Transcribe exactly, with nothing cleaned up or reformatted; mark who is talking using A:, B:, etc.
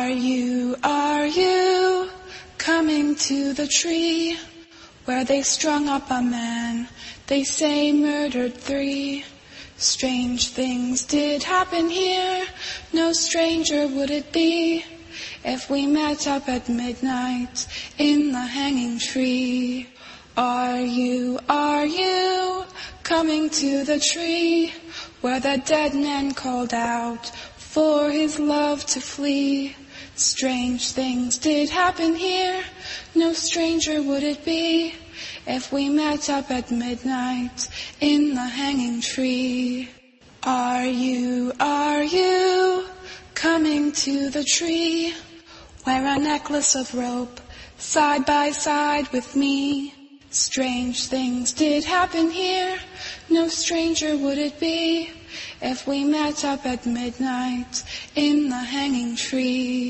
A: Are you, are you coming to the tree where they strung up a man, they say murdered three? Strange things did happen here, no stranger would it be if we met up at midnight in the hanging tree. Are you, are you coming to the tree where the dead man called out for his love to flee? Strange things did happen here, no stranger would it be if we met up at midnight in the hanging tree. Are you, are you coming to the tree? Wear a necklace of rope side by side with me. Strange things did happen here, no stranger would it be if we met up at midnight in the hanging tree.